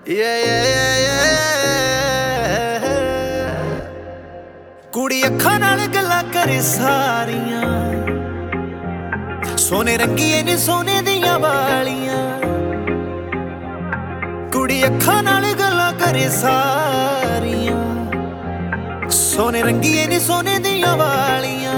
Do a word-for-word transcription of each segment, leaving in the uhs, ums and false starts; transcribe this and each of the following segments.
yeah, yeah, yeah, yeah. ਕੁੜੀ ਅੱਖਾਂ ਨਾਲ ਗੱਲਾਂ ਕਰੇ ਸਾਰੀਆਂ, ਸੋਨੇ ਰੰਗੀਏ ਨੀ ਸੋਨੇ ਦੀਆਂ ਵਾਲੀਆਂ। ਕੁੜੀ ਅੱਖਾਂ ਨਾਲ ਗੱਲਾਂ ਕਰੇ ਸਾਰੀਆਂ, ਸੋਨੇ ਰੰਗੀਏ ਨੀ ਸੋਨੇ ਦੀਆਂ ਵਾਲੀਆਂ।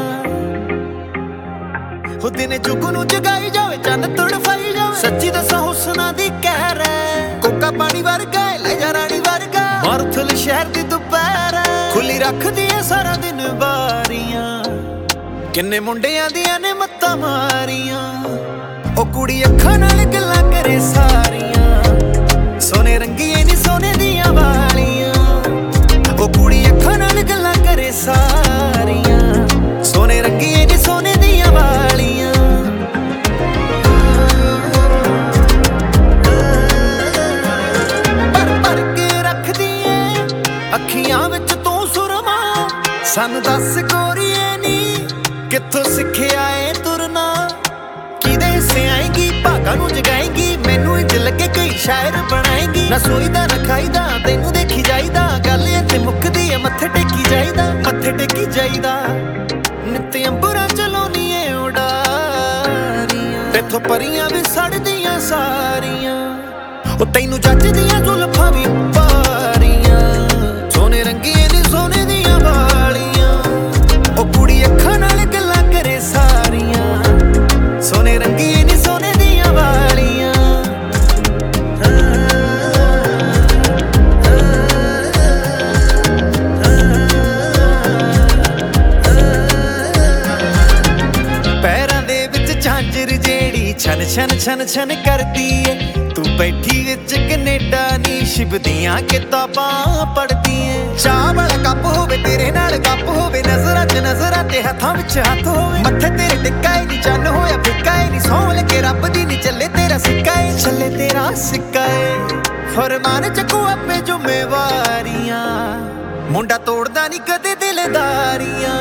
ਹੋ ਦਿਨੇ ਚੁੱਕ ਨੂੰ ਜਗਾਈ ਜਾਵੇ, ਚੰਨ ਤੜਫਾਈ ਜਾਵੇ। ਸੱਚੀ ਦੱਸਾਂ ਹੁਸਨਾ ਦੀ ਕਹਿਰ ਹੈ, ਕੋਕਾ ਪਾਣੀ ਵਰਗਾ ਲੈ ਜਾ ਰਾਣੀ ਵਰਗਾ। ਮਾਰੂਥਲ ਸ਼ਹਿਰ ਦੀ ਦੁਪਹਿਰ ਖੁੱਲੀ ਰੱਖਦੀ ਐ ਸਾਰਾ ਦਿਨ ਬਾਰੀਆਂ। ਕਿੰਨੇ ਮੁੰਡਿਆਂ ਦੀਆਂ ਨੇ ਮੱਤਾਂ ਮਾਰੀਆਂ। ਉਹ ਕੁੜੀ ਅੱਖਾਂ ਨਾਲ ਗੱਲਾਂ ਕਰੇ ਸਾਰੀਆਂ, ਸੋਨੇ ਰੰਗੀਏ ਨੀ ਸੋਨੇ ਦੀਆਂ ਵਾਲੀਆਂ। ਉਹ ਕੁੜੀ ਅੱਖਾਂ ਨਾਲ ਗੱਲਾਂ ਕਰੇ ਸਾਰੀਆਂ, ਸੋਨੇ ਰੰਗੀਏ ਨੀ ਸੋਨੇ ਦੀਆਂ ਵਾਲੀਆਂ। ਪਰ ਭਰ ਕੇ ਰੱਖਦੀ ਏ ਅੱਖੀਆਂ ਵਿੱਚ ਤੂੰ ਸੁਰਮਾ। ਸਾਨੂੰ ਦੱਸ ਗੋਰੀਏ ਨੀ ਕਿੱਥੋਂ ਸਿੱਖਿਆ ਏ ਤੁਰਨਾ। ਕਿਹਦੇ ਹਿੱਸੇ ਆਏਗੀ, ਭਾਗਾਂ ਨੂੰ ਜਗਾਏਗੀ। ਮੈਨੂੰ ਇੰਝ ਲੱਗੇ ਕਈ ਸ਼ਾਇਰ ਬਣਾਏਗੀ। ਨਾ ਸੋਈਦਾ ਨਾ ਖਾਈਦਾ, ਤੈਨੂੰ ਦੇਖੀ ਜਾਈਦਾ। ਗੱਲ ਇੱਥੇ ਮੁੱਕਦੀ ਏ, ਮੱਥੇ ਟੇਕੀ ਜਾਈਦਾ, ਮੱਥੇ ਟੇਕੀ ਜਾਈਦਾ। ਨਿੱਤ ਅੰਬਰਾਂ ਚ ਲਾਉਣੀਏ ਉਡਾਰੀਆਂ, ਤੇਥੋਂ ਪਰੀਆਂ ਵੀ ਸੜਦੀਆਂ ਸਾਰੀਆਂ। ਉਹ ਤੈਨੂੰ ਜੱਜਦੀਆਂ ਜ਼ੁਲਫਾਂ ਵੀ ਪਾਰੀਆਂ, ਸੋਨੇ ਰੰਗੀਏ ਨੀ ਸੋਨੇ ਦੀਆਂ ਵਾਲੀਆਂ। ਉਹ ਕੁੜੀ ਅੱਖਾਂ ਨਾਲ ਗੱਲਾਂ ਕਰੇ ਸਾਰੀਆਂ, ਸੋਨੇ ਰੰਗੀਏ ਨੀ ਸੋਨੇ ਦੀਆਂ ਵਾਲੀਆਂ। ਪੈਰਾਂ ਦੇ ਵਿੱਚ ਝਾਂਜਰ ਜਿਹੜੀ ਛਨ ਛਨ ਛਨ ਛਨ ਕਰਦੀ ਏ। ਤੂੰ ਬੈਠੀ ਵਿੱਚ ਕਨੇਡਾ ਨੀ ਸ਼ਿਵਦੀਆਂ ਕਿਤਾਬਾਂ ਪੜ੍ਹਦੀ ਏ। ਚਾਹ ਵਾਲਾ ਕੱਪ ਹੋਵੇ ਤੇਰੇ ਨਾਲ ਗੱਪ ਹੋਵੇ, ਨਜ਼ਰਾਂ ਚ ਨਜ਼ਰਾਂ ਤੇ ਹੱਥਾਂ ਵਿੱਚ ਹੱਥ ਹੋਵੇ। ਮੱਥੇ ਤੇਰੇ ਟਿੱਕਾ ਏ ਨੀ ਚੰਨ ਹੋਇਆ ਫਿੱਕਾ ਏ ਨੀ, ਸਹੁੰ ਲੱਗੇ ਰੱਬ ਦੀ ਨੀ ਚੱਲੇ ਤੇਰਾ ਸਿੱਕਾ ਏ, ਚੱਲੇ ਤੇਰਾ ਸਿੱਕਾ ਏ। ਫਰਮਾਨ ਚੱਕੂ ਆਪੇ ਜ਼ਿੰਮੇਵਾਰੀਆਂ, ਮੁੰਡਾ ਤੋੜਦਾ ਨੀ ਕਦੇ ਦਿਲਦਾਰੀਆਂ।